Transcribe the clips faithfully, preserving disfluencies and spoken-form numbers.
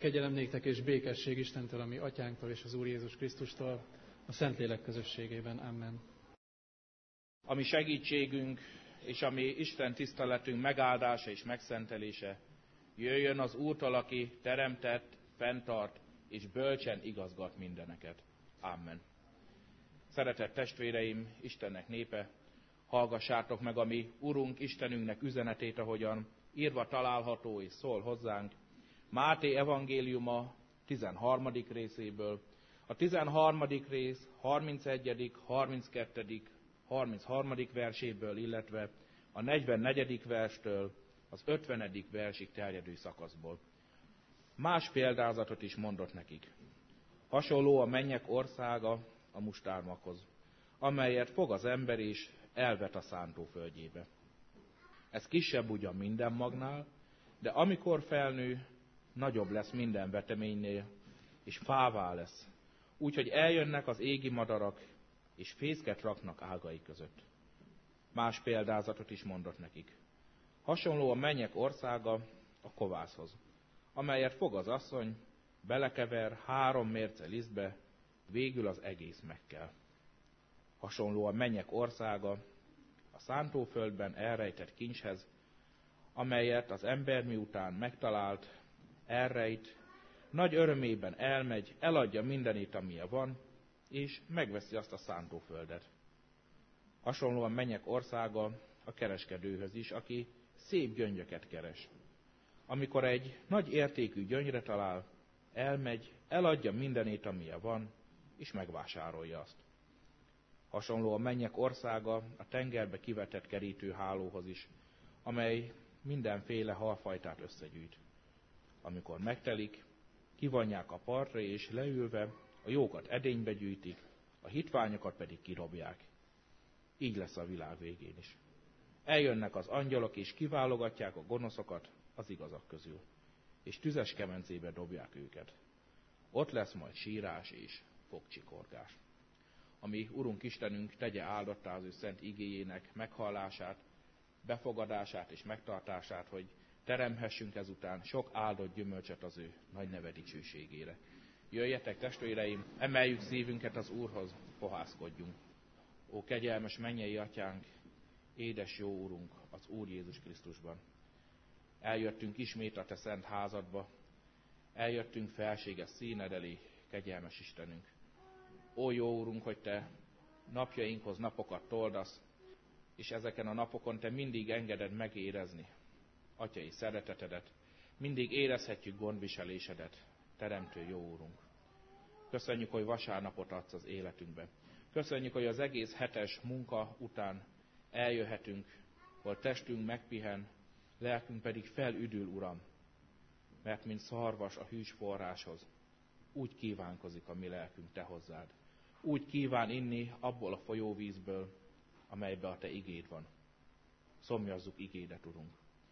Kegyelem néktek és békesség Istentől, a mi atyánktól és az Úr Jézus Krisztustól, a Szentlélek közösségében. Amen. A mi segítségünk és a mi Isten tiszteletünk megáldása és megszentelése jöjjön az Úrtól, aki teremtett, fenntart és bölcsen igazgat mindeneket. Amen. Szeretett testvéreim, Istennek népe, hallgassátok meg a mi Urunk Istenünknek üzenetét, ahogyan írva található és szól hozzánk Máté evangéliuma tizenharmadik részéből. A tizenharmadik rész harmincegyedik, harminckettedik, harmincharmadik verséből, illetve a negyvennegyedik verstől az ötvenedik versig terjedő szakaszból. Más példázatot is mondott nekik. Hasonló a mennyek országa a mustármakhoz, amelyet fog az ember és elvet a szántóföldjébe. Ez kisebb ugyan minden magnál, de amikor felnő, nagyobb lesz minden veteménynél, és fává lesz, úgyhogy eljönnek az égi madarak, és fészket raknak ágai között. Más példázatot is mondott nekik. Hasonló a mennyek országa a kovászhoz, amelyet fog az asszony, belekever három mérce lisztbe, végül az egész megkel. Hasonló a mennyek országa a szántóföldben elrejtett kincshez, amelyet az ember miután megtalált, elrejt, nagy örömében elmegy, eladja mindenét, amilyen van, és megveszi azt a szántóföldet. Hasonlóan mennyek országa a kereskedőhöz is, aki szép gyöngyöket keres. Amikor egy nagy értékű gyöngyre talál, elmegy, eladja mindenét, amilyen van, és megvásárolja azt. Hasonló a mennyek országa a tengerbe kivetett kerítőhálóhoz is, amely mindenféle halfajtát összegyűjt. Amikor megtelik, kivonják a partra, és leülve a jókat edénybe gyűjtik, a hitványokat pedig kirobják. Így lesz a világ végén is. Eljönnek az angyalok, és kiválogatják a gonoszokat az igazak közül, és tüzes kemencébe dobják őket. Ott lesz majd sírás és fogcsikorgás. Ami Urunk Istenünk tegye áldottá az ő szent igéjének meghallását, befogadását és megtartását, hogy teremhessünk ezután sok áldott gyümölcsöt az ő nagy neve dicsőségére. Jöjjetek, testvéreim, emeljük szívünket az Úrhoz, fohászkodjunk. Ó, kegyelmes mennyei atyánk, édes jó Urunk, az Úr Jézus Krisztusban. Eljöttünk ismét a te szent házadba, eljöttünk felséges színed elé, kegyelmes Istenünk. Ó, jó Úrunk, hogy te napjainkhoz napokat toldasz, és ezeken a napokon te mindig engeded megérezni atyai szeretetedet, mindig érezhetjük gondviselésedet, teremtő jó Úrunk. Köszönjük, hogy vasárnapot adsz az életünkbe. Köszönjük, hogy az egész hetes munka után eljöhetünk, hogy testünk megpihen, lelkünk pedig felüdül, Uram, mert mint szarvas a hűs forráshoz, úgy kívánkozik a mi lelkünk te hozzád. Úgy kíván inni abból a folyóvízből, amelybe a te igéd van. Szomjazzuk igédet, Urunk.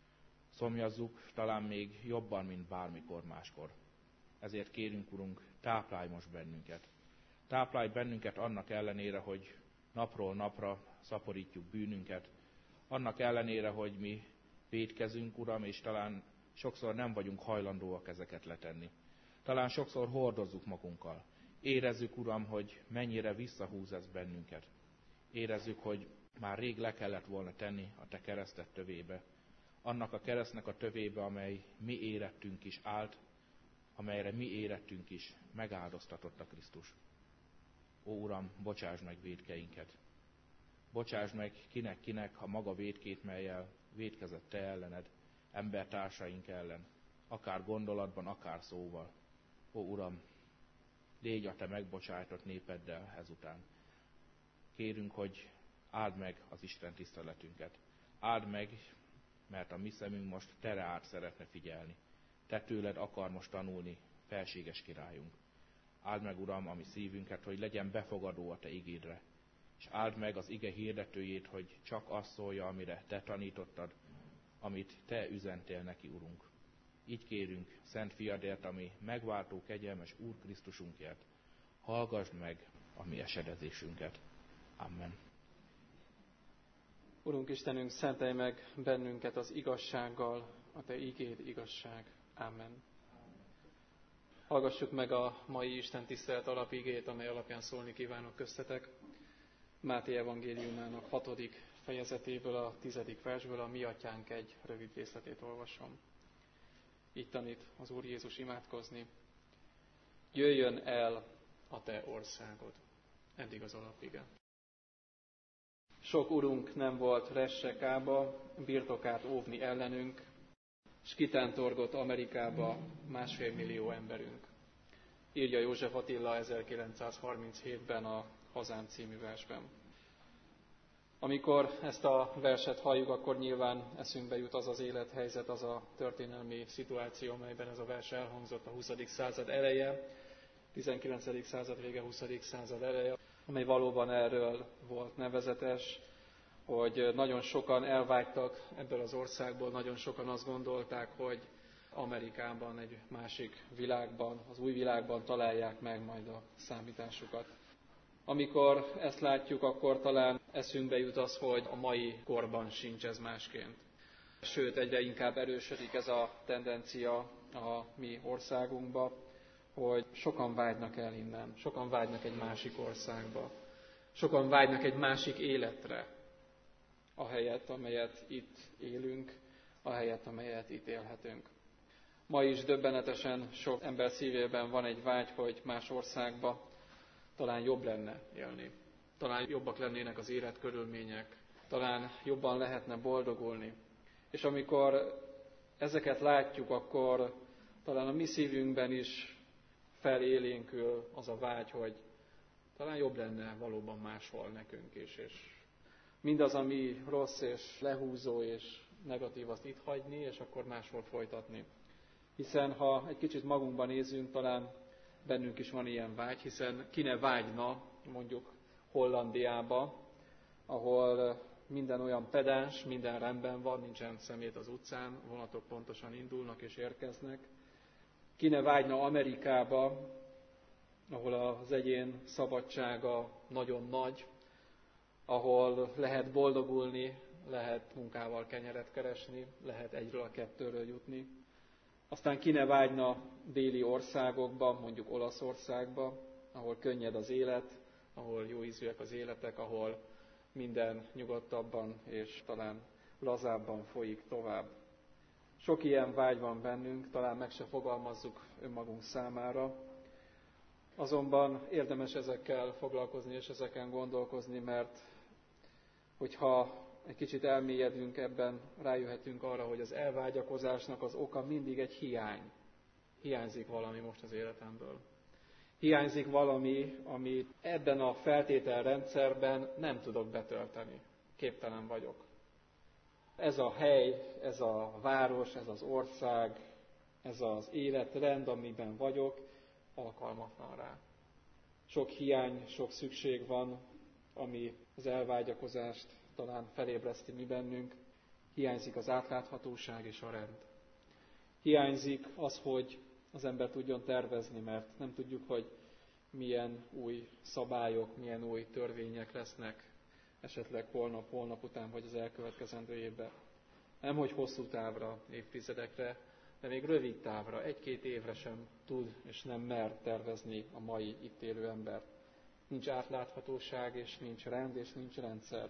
Szomjazzuk talán még jobban, mint bármikor máskor. Ezért kérünk, Urunk, táplálj most bennünket. Táplálj bennünket annak ellenére, hogy napról napra szaporítjuk bűnünket, annak ellenére, hogy mi vétkezünk, Uram, és talán sokszor nem vagyunk hajlandóak ezeket letenni. Talán sokszor hordozzuk magunkkal. Érezzük, Uram, hogy mennyire visszahúz ez bennünket. Érezzük, hogy már rég le kellett volna tenni a te kereszted tövébe. Annak a keresztnek a tövébe, amely mi érettünk is állt, amelyre mi érettünk is megáldoztatott a Krisztus. Ó, Uram, bocsáss meg vétkeinket. Bocsáss meg kinek-kinek a maga vétkét, mellyel vétkezett te ellened, embertársaink ellen, akár gondolatban, akár szóval. Ó, Uram, légy a te megbocsájtott népeddel ezután. Kérünk, hogy áld meg az Isten tiszteletünket. Áld meg, mert a mi szemünk most te reád szeretne figyelni. Te tőled akar most tanulni, felséges királyunk. Áld meg, Uram, a mi szívünket, hogy legyen befogadó a te igédre. És áld meg az ige hirdetőjét, hogy csak azt szólja, amire te tanítottad, amit te üzentél neki, Urunk. Így kérünk, Szent Fiadért, ami megváltó, kegyelmes Úr Krisztusunkért, hallgassd meg a mi esedezésünket. Amen. Urunk Istenünk, szentelj meg bennünket az igazsággal, a te igéd igazság. Amen. Hallgassuk meg a mai Isten tisztelet alapigét, amely alapján szólni kívánok köztetek. Máté evangéliumának hatodik fejezetéből, a tizedik versből a Mi Atyánk egy rövid részletét olvasom. Így tanít az Úr Jézus imádkozni. Jöjjön el a te országod. Eddig az alapige. Sok urunk nem volt Ressekába, birtokát óvni ellenünk, s kitántorgott Amerikába másfél millió emberünk. Írja József Attila ezerkilencszázharminchétben a Hazám című versben. Amikor ezt a verset halljuk, akkor nyilván eszünkbe jut az az élethelyzet, az a történelmi szituáció, amelyben ez a vers elhangzott a huszadik század eleje, tizenkilencedik század vége, huszadik század eleje, amely valóban erről volt nevezetes, hogy nagyon sokan elvágytak ebből az országból, nagyon sokan azt gondolták, hogy Amerikában, egy másik világban, az új világban találják meg majd a számításukat. Amikor ezt látjuk, akkor talán eszünkbe jut az, hogy a mai korban sincs ez másként. Sőt, egyre inkább erősödik ez a tendencia a mi országunkba, hogy sokan vágynak el innen, sokan vágynak egy másik országba, sokan vágynak egy másik életre, ahelyett, amelyet itt élünk, ahelyett, amelyet itt élhetünk. Ma is döbbenetesen sok ember szívében van egy vágy, hogy más országba talán jobb lenne élni. Talán jobbak lennének az életkörülmények, talán jobban lehetne boldogulni. És amikor ezeket látjuk, akkor talán a mi szívünkben is felélénkül az a vágy, hogy talán jobb lenne valóban máshol nekünk is. És mindaz, ami rossz és lehúzó és negatív, azt itt hagyni, és akkor máshol folytatni. Hiszen ha egy kicsit magunkban nézünk, talán bennünk is van ilyen vágy, hiszen ki ne vágyna mondjuk Hollandiába, ahol minden olyan pedáns, minden rendben van, nincsen szemét az utcán, vonatok pontosan indulnak és érkeznek. Ki ne vágyna Amerikába, ahol az egyén szabadsága nagyon nagy, ahol lehet boldogulni, lehet munkával kenyeret keresni, lehet egyről a kettőről jutni. Aztán ki ne vágyna déli országokba, mondjuk Olaszországba, ahol könnyed az élet, ahol jó ízűek az életek, ahol minden nyugodtabban és talán lazábban folyik tovább. Sok ilyen vágy van bennünk, talán meg se fogalmazzuk önmagunk számára, azonban érdemes ezekkel foglalkozni és ezeken gondolkozni, mert hogyha egy kicsit elmélyedünk ebben, rájöhetünk arra, hogy az elvágyakozásnak az oka mindig egy hiány. Hiányzik valami most az életemből. Hiányzik valami, amit ebben a feltételrendszerben nem tudok betölteni. Képtelen vagyok. Ez a hely, ez a város, ez az ország, ez az életrend, amiben vagyok, alkalmatlan rá. Sok hiány, sok szükség van, ami az elvágyakozást talán felébreszti mi bennünk. Hiányzik az átláthatóság és a rend. Hiányzik az, hogy az ember tudjon tervezni, mert nem tudjuk, hogy milyen új szabályok, milyen új törvények lesznek esetleg holnap, holnap után, vagy az elkövetkezendő évben. Nem, hogy hosszú távra, évtizedekre, de még rövid távra, egy-két évre sem tud és nem mer tervezni a mai itt élő ember. Nincs átláthatóság, és nincs rend, és nincs rendszer.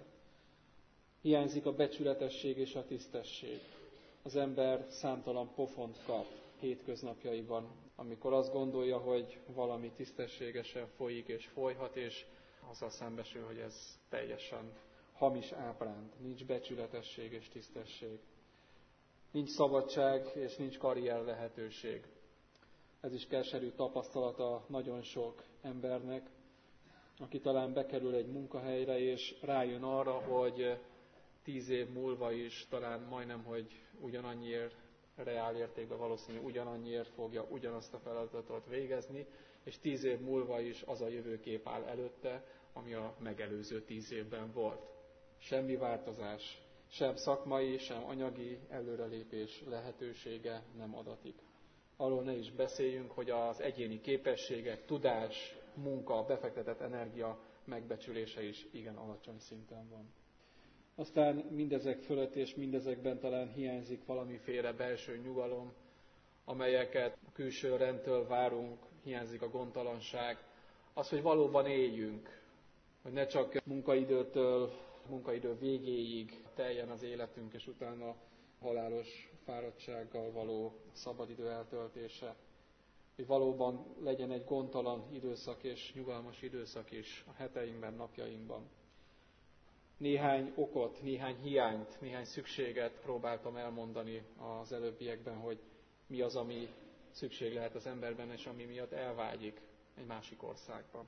Hiányzik a becsületesség és a tisztesség. Az ember számtalan pofont kap hétköznapjaiban, amikor azt gondolja, hogy valami tisztességesen folyik és folyhat, és azzal szembesül, hogy ez teljesen hamis ábránd. Nincs becsületesség és tisztesség. Nincs szabadság és nincs karrier lehetőség. Ez is keserű tapasztalata nagyon sok embernek, aki talán bekerül egy munkahelyre, és rájön arra, hogy tíz év múlva is talán majdnem, hogy ugyanannyiért reál értékben valószínű ugyanannyiért fogja ugyanazt a feladatot végezni, és tíz év múlva is az a jövőkép áll előtte, ami a megelőző tíz évben volt. Semmi változás, sem szakmai, sem anyagi előrelépés lehetősége nem adatik. Arról ne is beszéljünk, hogy az egyéni képességek, tudás, munka, befektetett energia megbecsülése is igen alacsony szinten van. Aztán mindezek fölött és mindezekben talán hiányzik valamiféle belső nyugalom, amelyeket a külső rendtől várunk, hiányzik a gondtalanság, az, hogy valóban éljünk, hogy ne csak munkaidőtől, munkaidő végéig teljen az életünk, és utána halálos fáradtsággal való szabadidő eltöltése, hogy valóban legyen egy gondtalan időszak és nyugalmas időszak is a heteinkben, napjainkban. Néhány okot, néhány hiányt, néhány szükséget próbáltam elmondani az előbbiekben, hogy mi az, ami szükség lehet az emberben, és ami miatt elvágyik egy másik országba.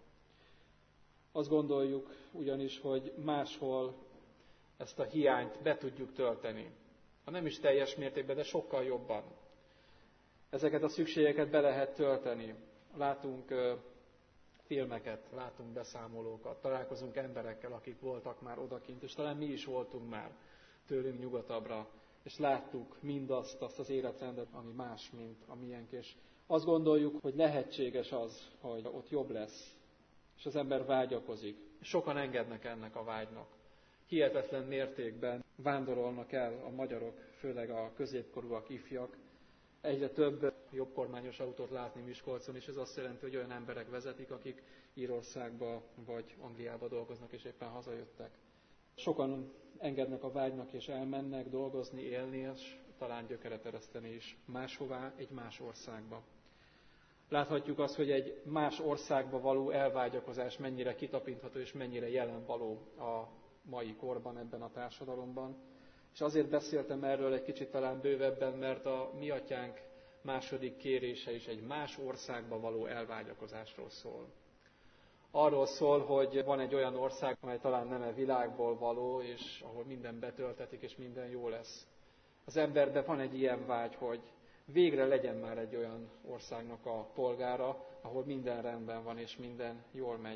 Azt gondoljuk ugyanis, hogy máshol ezt a hiányt be tudjuk tölteni. Ha nem is teljes mértékben, de sokkal jobban. Ezeket a szükségeket be lehet tölteni. Látunk uh, filmeket, látunk beszámolókat, találkozunk emberekkel, akik voltak már odakint, és talán mi is voltunk már tőlünk nyugatabbra, és láttuk mindazt, azt az életrendet, ami más, mint a miénk, és azt gondoljuk, hogy lehetséges az, hogy ott jobb lesz, és az ember vágyakozik. Sokan engednek ennek a vágynak. Hihetetlen mértékben vándorolnak el a magyarok, főleg a középkorúak, ifjak. Egyre több jobbkormányos autót látni Miskolcon, és ez azt jelenti, hogy olyan emberek vezetik, akik Írországba vagy Angliába dolgoznak, és éppen hazajöttek. Sokan engednek a vágynak, és elmennek dolgozni, élni, és talán gyökeret ereszteni is máshová, egy más országba. Láthatjuk azt, hogy egy más országba való elvágyakozás mennyire kitapintható, és mennyire jelen való a mai korban, ebben a társadalomban. És azért beszéltem erről egy kicsit talán bővebben, mert a mi atyánk második kérése is egy más országba való elvágyakozásról szól. Arról szól, hogy van egy olyan ország, amely talán nem e világból való, és ahol minden betöltetik, és minden jó lesz. Az emberben van egy ilyen vágy, hogy végre legyen már egy olyan országnak a polgára, ahol minden rendben van, és minden jól megy.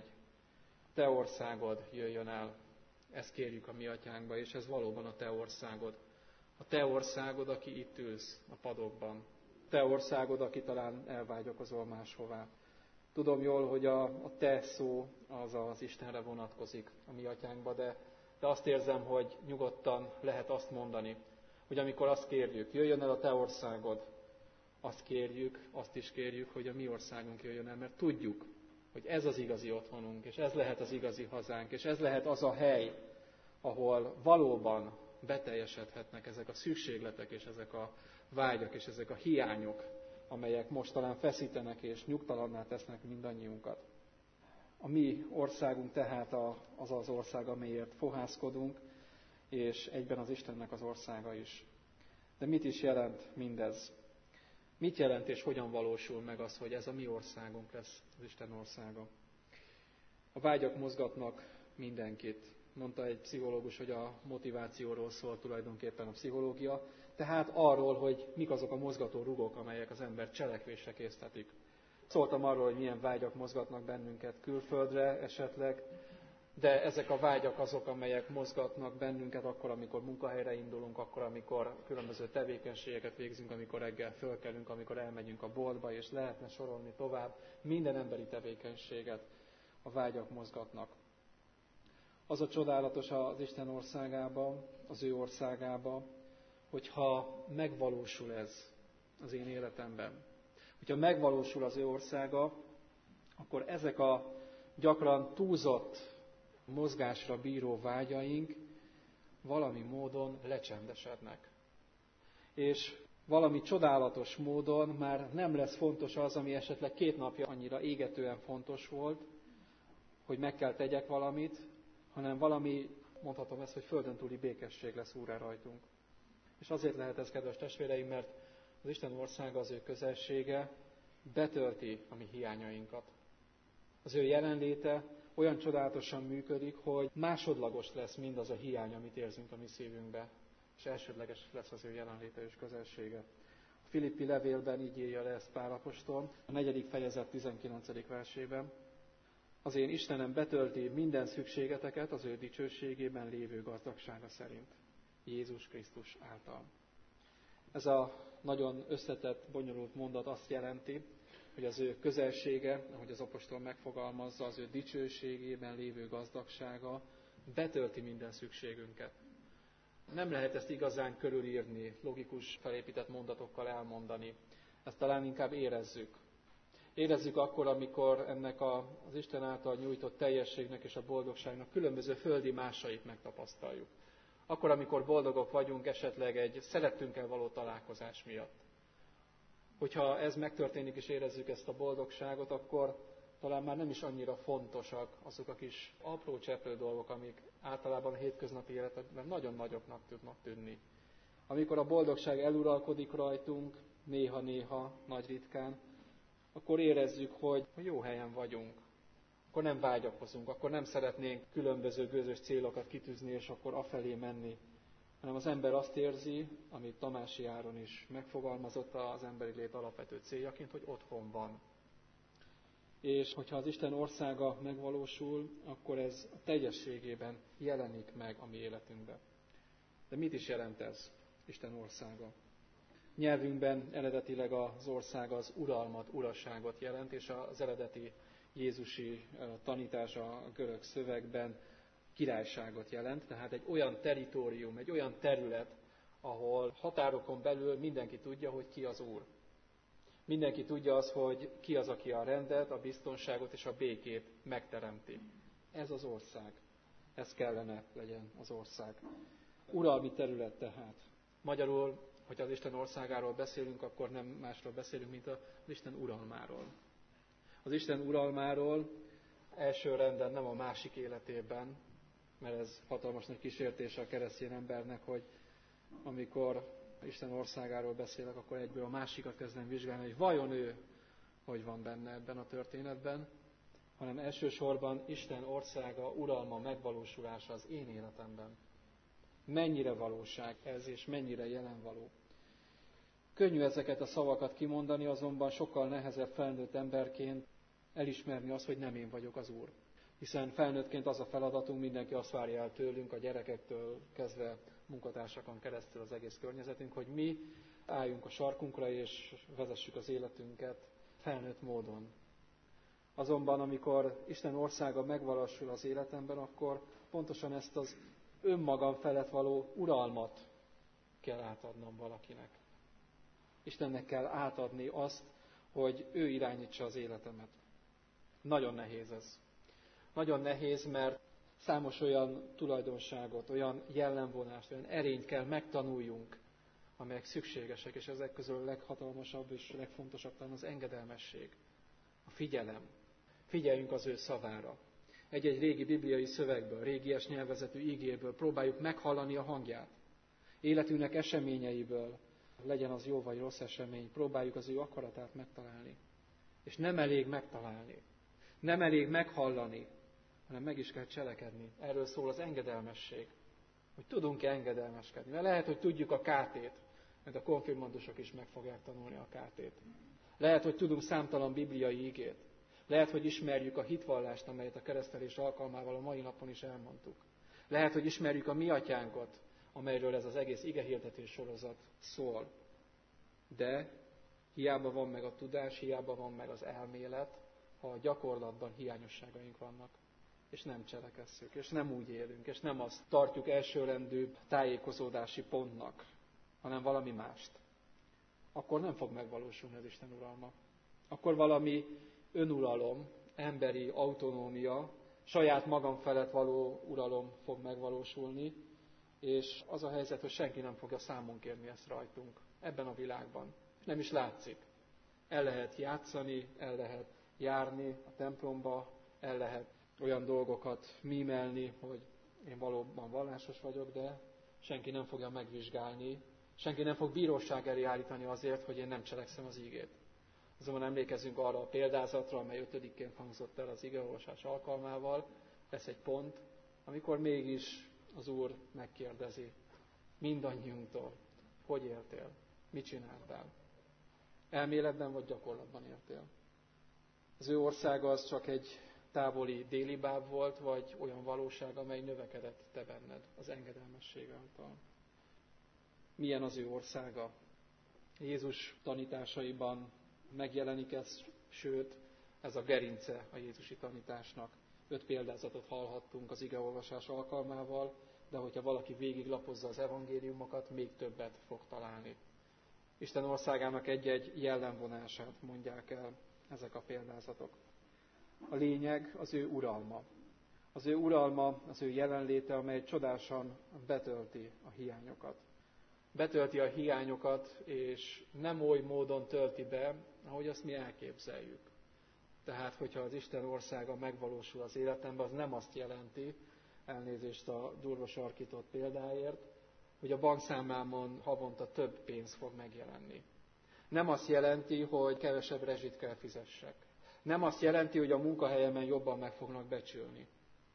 Te országod jöjjön el. Ezt kérjük a mi atyánkba, és ez valóban a te országod. A te országod, aki itt ülsz a padokban. Te országod, aki talán elvágyakozol máshová. Tudom jól, hogy a, a te szó az az Istenre vonatkozik a mi atyánkba, de, de azt érzem, hogy nyugodtan lehet azt mondani, hogy amikor azt kérjük, jöjjön el a te országod, azt kérjük, azt is kérjük, hogy a mi országunk jöjjön el, mert tudjuk, hogy ez az igazi otthonunk, és ez lehet az igazi hazánk, és ez lehet az a hely, ahol valóban beteljesedhetnek ezek a szükségletek, és ezek a vágyak, és ezek a hiányok, amelyek most talán feszítenek és nyugtalanná tesznek mindannyiunkat. A mi országunk tehát az az ország, amelyért fohászkodunk, és egyben az Istennek az országa is. De mit is jelent mindez? Mit jelent és hogyan valósul meg az, hogy ez a mi országunk lesz, az Isten országa? A vágyak mozgatnak mindenkit. Mondta egy pszichológus, hogy a motivációról szól tulajdonképpen a pszichológia, tehát arról, hogy mik azok a mozgató rugók, amelyek az ember cselekvésre késztetik. Szóltam arról, hogy milyen vágyak mozgatnak bennünket külföldre esetleg, de ezek a vágyak azok, amelyek mozgatnak bennünket akkor, amikor munkahelyre indulunk, akkor, amikor különböző tevékenységeket végzünk, amikor reggel fölkelünk, amikor elmegyünk a boltba, és lehetne sorolni tovább. Minden emberi tevékenységet a vágyak mozgatnak. Az a csodálatos az Isten országában, az ő országában, hogyha megvalósul ez az én életemben. Hogyha megvalósul az ő országa, akkor ezek a gyakran túlzott mozgásra bíró vágyaink valami módon lecsendesednek. És valami csodálatos módon már nem lesz fontos az, ami esetleg két napja annyira égetően fontos volt, hogy meg kell tegyek valamit, hanem valami, mondhatom ezt, hogy földön túli békesség lesz úrrá rajtunk. És azért lehet ez, kedves testvéreim, mert az Isten országa, az ő közelsége betölti a mi hiányainkat. Az ő jelenléte olyan csodálatosan működik, hogy másodlagos lesz mindaz a hiány, amit érzünk a mi szívünkbe, és elsődleges lesz az ő jelenléte és közelsége. A Filippi levélben így írja le ezt Pál apostol, a negyedik fejezet tizenkilencedik versében. Az én Istenem betölti minden szükségeteket az ő dicsőségében lévő gazdagsága szerint, Jézus Krisztus által. Ez a nagyon összetett, bonyolult mondat azt jelenti, hogy az ő közelsége, ahogy az apostol megfogalmazza, az ő dicsőségében lévő gazdagsága betölti minden szükségünket. Nem lehet ezt igazán körülírni, logikus felépített mondatokkal elmondani. Ezt talán inkább érezzük. Érezzük akkor, amikor ennek a, az Isten által nyújtott teljességnek és a boldogságnak különböző földi másait megtapasztaljuk. Akkor, amikor boldogok vagyunk esetleg egy szerettünkkel való találkozás miatt. Hogyha ez megtörténik és érezzük ezt a boldogságot, akkor talán már nem is annyira fontosak azok a kis apró cseprő dolgok, amik általában a hétköznapi életben nagyon nagyoknak tudnak tűnni. Amikor a boldogság eluralkodik rajtunk, néha-néha, nagy ritkán, akkor érezzük, hogy jó helyen vagyunk. Akkor nem vágyakozunk, akkor nem szeretnénk különböző gőzös célokat kitűzni, és akkor afelé menni. Hanem az ember azt érzi, amit Tamási Áron is megfogalmazott az emberi lét alapvető céljaként, hogy otthon van. És hogyha az Isten országa megvalósul, akkor ez a teljességében jelenik meg a mi életünkben. De mit is jelent ez, Isten országa? Nyelvünkben eredetileg az ország az uralmat, uraságot jelent, és az eredeti jézusi tanítás a görög szövegben királyságot jelent, tehát egy olyan teritorium, egy olyan terület, ahol határokon belül mindenki tudja, hogy ki az Úr. Mindenki tudja az, hogy ki az, aki a rendet, a biztonságot és a békét megteremti. Ez az ország. Ez kellene legyen az ország. Uralmi terület tehát. Magyarul, hogyha az Isten országáról beszélünk, akkor nem másról beszélünk, mint az Isten uralmáról. Az Isten uralmáról első renden nem a másik életében, mert ez hatalmas nagy kísértése a keresztény embernek, hogy amikor Isten országáról beszélek, akkor egyből a másikat kezdem vizsgálni, hogy vajon ő hogy van benne ebben a történetben, hanem elsősorban Isten országa, uralma, megvalósulása az én életemben. Mennyire valóság ez, és mennyire jelen való. Könnyű ezeket a szavakat kimondani, azonban sokkal nehezebb felnőtt emberként elismerni azt, hogy nem én vagyok az Úr. Hiszen felnőttként az a feladatunk, mindenki azt várja el tőlünk, a gyerekektől kezdve munkatársakon keresztül az egész környezetünk, hogy mi álljunk a sarkunkra és vezessük az életünket felnőtt módon. Azonban, amikor Isten országa megvalósul az életemben, akkor pontosan ezt az önmagam felett való uralmat kell átadnom valakinek. Istennek kell átadni azt, hogy ő irányítsa az életemet. Nagyon nehéz ez. Nagyon nehéz, mert számos olyan tulajdonságot, olyan jellemvonást, olyan erényt kell megtanuljunk, amelyek szükségesek, és ezek közül a leghatalmasabb és legfontosabb talán az engedelmesség, a figyelem. Figyeljünk az ő szavára. Egy-egy régi bibliai szövegből, régies nyelvezetű igéből próbáljuk meghallani a hangját. Életünknek eseményeiből, legyen az jó vagy rossz esemény, próbáljuk az ő akaratát megtalálni. És nem elég megtalálni, nem elég meghallani, hanem meg is kell cselekedni. Erről szól az engedelmesség, hogy tudunk-e engedelmeskedni. Mert lehet, hogy tudjuk a kátét, mert a konfirmandusok is meg fogják tanulni a kátét. Lehet, hogy tudunk számtalan bibliai igét. Lehet, hogy ismerjük a hitvallást, amelyet a keresztelés alkalmával a mai napon is elmondtuk. Lehet, hogy ismerjük a mi atyánkat, amelyről ez az egész igehirdetés sorozat szól. De hiába van meg a tudás, hiába van meg az elmélet, ha a gyakorlatban hiányosságaink vannak, és nem cselekesszük, és nem úgy élünk, és nem azt tartjuk elsőrendűbb tájékozódási pontnak, hanem valami mást, akkor nem fog megvalósulni az Isten uralma. Akkor valami önuralom, emberi autonómia, saját magam felett való uralom fog megvalósulni, és az a helyzet, hogy senki nem fogja számon kérni ezt rajtunk ebben a világban. Nem is látszik. El lehet játszani, el lehet járni a templomba, el lehet olyan dolgokat mímelni, hogy én valóban vallásos vagyok, de senki nem fogja megvizsgálni, senki nem fog bíróság elé állítani azért, hogy én nem cselekszem az ígét. Azonban emlékezzünk arra a példázatra, amely ötödikként hangzott el az igeolvasás alkalmával. Lesz egy pont, amikor mégis az Úr megkérdezi mindannyiunktól, hogy éltél, mit csináltál. Elméletben vagy gyakorlatban éltél. Az ő országa az csak egy távoli déli báb volt, vagy olyan valóság, amely növekedett te benned az engedelmesség által. Milyen az ő országa? Jézus tanításaiban megjelenik ez, sőt, ez a gerince a jézusi tanításnak. Öt példázatot hallhattunk az igeolvasás alkalmával, de hogyha valaki végiglapozza az evangéliumokat, még többet fog találni. Isten országának egy-egy jellemvonását mondják el ezek a példázatok. A lényeg az ő uralma. Az ő uralma, az ő jelenléte, amely csodásan betölti a hiányokat. Betölti a hiányokat, és nem oly módon tölti be, ahogy azt mi elképzeljük. Tehát, hogyha az Isten országa megvalósul az életemben, az nem azt jelenti, elnézést a durva sarkított példáért, hogy a bankszámlámon havonta több pénz fog megjelenni. Nem azt jelenti, hogy kevesebb rezsit kell fizessek. Nem azt jelenti, hogy a munkahelyemen jobban meg fognak becsülni.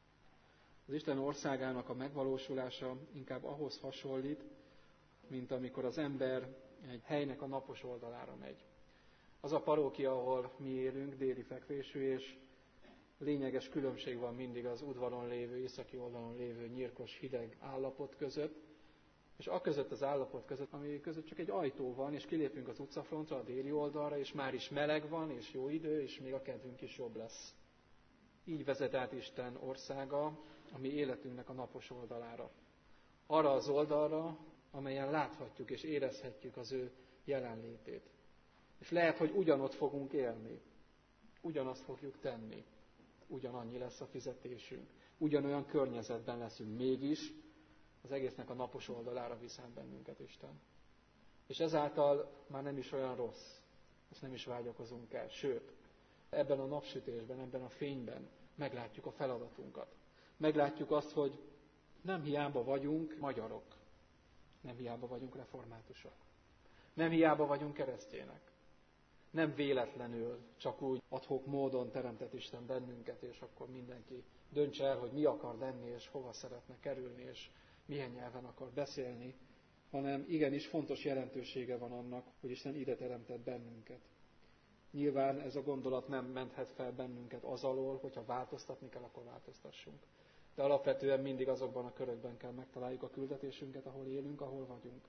Az Isten országának a megvalósulása inkább ahhoz hasonlít, mint amikor az ember egy helynek a napos oldalára megy. Az a parókia, ahol mi élünk, déli fekvésű, és lényeges különbség van mindig az udvaron lévő, északi oldalon lévő nyírkos, hideg állapot között, és a között az állapot között, ami között csak egy ajtó van, és kilépünk az utcafrontra, a déli oldalra, és már is meleg van, és jó idő, és még a kedvünk is jobb lesz. Így vezet át Isten országa a mi életünknek a napos oldalára. Arra az oldalra, amelyen láthatjuk és érezhetjük az ő jelenlétét. És lehet, hogy ugyanott fogunk élni, ugyanazt fogjuk tenni, ugyanannyi lesz a fizetésünk, ugyanolyan környezetben leszünk, mégis az egésznek a napos oldalára viszont bennünket Isten. És ezáltal már nem is olyan rossz, ezt nem is vágyakozunk el, sőt, ebben a napsütésben, ebben a fényben meglátjuk a feladatunkat. Meglátjuk azt, hogy nem hiába vagyunk magyarok, nem hiába vagyunk reformátusok, nem hiába vagyunk keresztjének. Nem véletlenül, csak úgy ad-hoc módon teremtett Isten bennünket, és akkor mindenki döntse el, hogy mi akar lenni, és hova szeretne kerülni, és milyen nyelven akar beszélni, hanem igenis fontos jelentősége van annak, hogy Isten ide teremtett bennünket. Nyilván ez a gondolat nem menthet fel bennünket az alól, hogyha változtatni kell, akkor változtassunk. De alapvetően mindig azokban a körökben kell megtaláljuk a küldetésünket, ahol élünk, ahol vagyunk.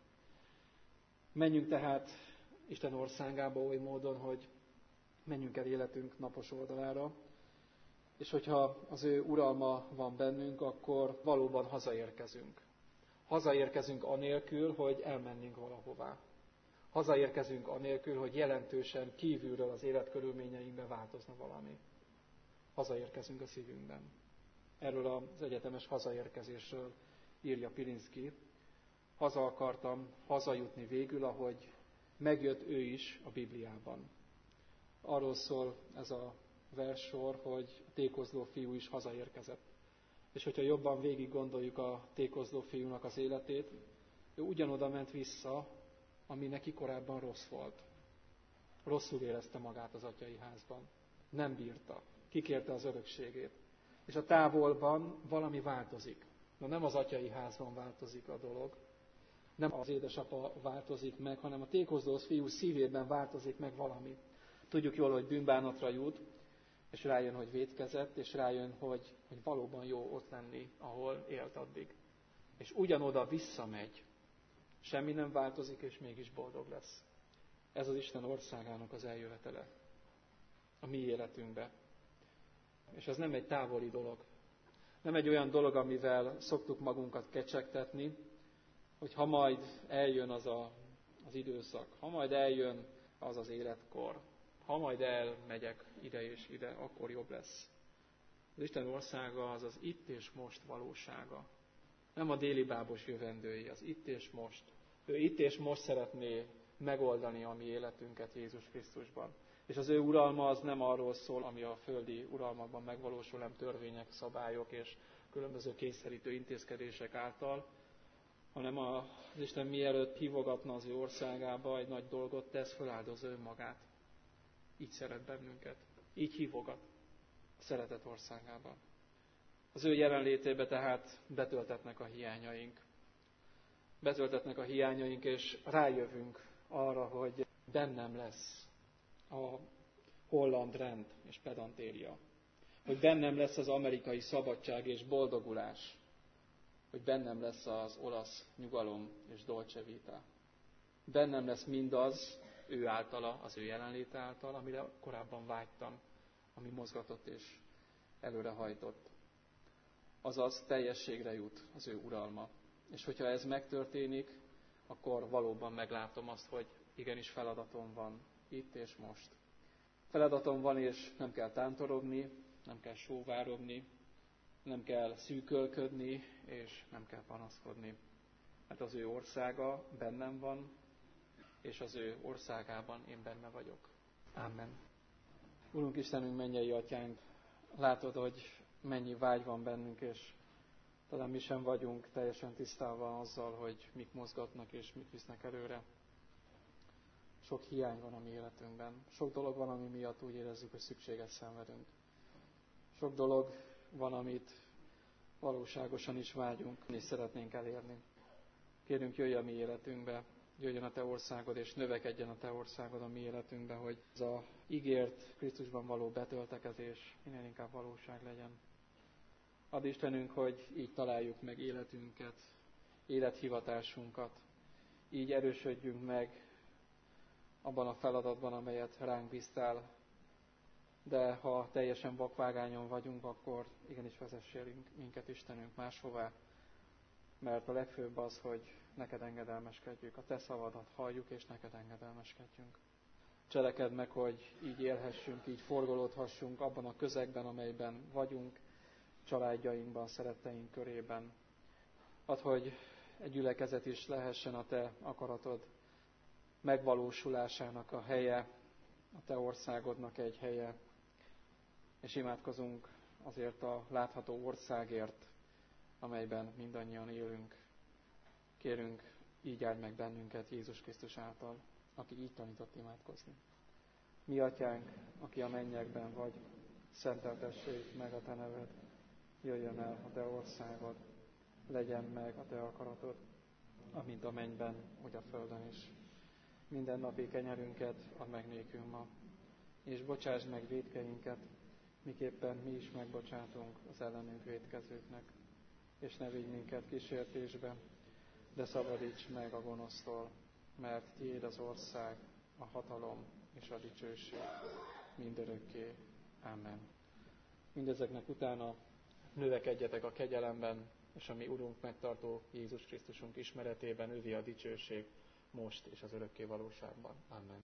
Menjünk tehát Isten országába oly módon, hogy menjünk el életünk napos oldalára, és hogyha az ő uralma van bennünk, akkor valóban hazaérkezünk. Hazaérkezünk anélkül, hogy elmennénk valahová. Hazaérkezünk anélkül, hogy jelentősen kívülről az életkörülményeinkben változna valami. Hazaérkezünk a szívünkben. Erről az egyetemes hazaérkezésről írja Pilinszky. Haza akartam hazajutni végül, ahogy megjött ő is a Bibliában. Arról szól ez a verssor, hogy a tékozló fiú is hazaérkezett. És hogyha jobban végig gondoljuk a tékozló fiúnak az életét, ő ugyanoda ment vissza, ami neki korábban rossz volt. Rosszul érezte magát az atyai házban. Nem bírta. Kikérte az örökségét. És a távolban valami változik. Na nem az atyai házban változik a dolog, nem az édesapa változik meg, hanem a tékozló fiú szívében változik meg valami. Tudjuk jól, hogy bűnbánatra jut, és rájön, hogy vétkezett, és rájön, hogy, hogy valóban jó ott lenni, ahol élt addig. És ugyanoda visszamegy. Semmi nem változik, és mégis boldog lesz. Ez az Isten országának az eljövetele a mi életünkbe. És ez nem egy távoli dolog. Nem egy olyan dolog, amivel szoktuk magunkat kecsegtetni, hogy ha majd eljön az a, az időszak, ha majd eljön az az életkor, ha majd elmegyek ide és ide, akkor jobb lesz. Az Isten országa az az itt és most valósága. Nem a déli bábos jövendői, az itt és most. Ő itt és most szeretné megoldani a mi életünket Jézus Krisztusban. És az ő uralma az nem arról szól, ami a földi uralmakban megvalósul, nem törvények, szabályok és különböző kényszerítő intézkedések által, hanem az Isten mielőtt hívogatna az ő országába, egy nagy dolgot tesz, föláldozza önmagát. Így szeret bennünket. Így hívogat a szeretet országába. Az ő jelenlétébe tehát betöltetnek a hiányaink. Betöltetnek a hiányaink, és rájövünk arra, hogy bennem lesz a holland rend és pedantéria. Hogy bennem lesz az amerikai szabadság és boldogulás. Hogy bennem lesz az olasz nyugalom és dolce vita. Bennem lesz mindaz, ő általa, az ő jelenléte által, amire korábban vágytam, ami mozgatott és előrehajtott. Azaz teljességre jut az ő uralma. És hogyha ez megtörténik, akkor valóban meglátom azt, hogy igenis feladatom van itt és most. Feladatom van, és nem kell tántorogni, nem kell sóvárogni, nem kell szűkölködni, és nem kell panaszkodni. Mert az ő országa bennem van, és az ő országában én benne vagyok. Amen. Urunk Istenünk, mennyei Atyánk, látod, hogy mennyi vágy van bennünk, és talán mi sem vagyunk teljesen tisztában azzal, hogy mik mozgatnak és mik visznek előre. Sok hiány van a mi életünkben. Sok dolog van, ami miatt úgy érezzük, hogy szükséget szenvedünk. Sok dolog van, amit valóságosan is vágyunk, és szeretnénk elérni. Kérünk, jöjj a mi életünkbe, jöjjön a Te országod, és növekedjen a Te országod a mi életünkbe, hogy ez a ígért Krisztusban való betöltekezés minél inkább valóság legyen. Add Istenünk, hogy így találjuk meg életünket, élethivatásunkat, így erősödjünk meg abban a feladatban, amelyet ránk bíztál, de ha teljesen vakvágányon vagyunk, akkor igenis vezessél minket Istenünk máshová, mert a legfőbb az, hogy neked engedelmeskedjük, a Te szavadat halljuk, és neked engedelmeskedjünk. Cselekedd meg, hogy így élhessünk, így forgolódhassunk abban a közegben, amelyben vagyunk, családjainkban, szeretteink körében. Add, hogy egy gyülekezet is lehessen a Te akaratod megvalósulásának a helye, a Te országodnak egy helye, és imádkozunk azért a látható országért, amelyben mindannyian élünk. Kérünk, így áld meg bennünket Jézus Krisztus által, aki így tanított imádkozni. Mi Atyánk, aki a mennyekben vagy, szenteltessék meg a Te neved, jöjjön el a Te országod, legyen meg a Te akaratod, amint a mennyben, úgy a földön is. Minden napi kenyerünket add meg nékünk ma, és bocsásd meg vétkeinket, miképpen mi is megbocsátunk az ellenünk vétkezőknek. És ne vigy minket kísértésbe, de szabadíts meg a gonosztól, mert tiéd az ország, a hatalom és a dicsőség mindörökké. Amen. Mindezeknek utána növekedjetek a kegyelemben, és a mi Urunk megtartó Jézus Krisztusunk ismeretében övé a dicsőség most és az örökké valóságban. Amen.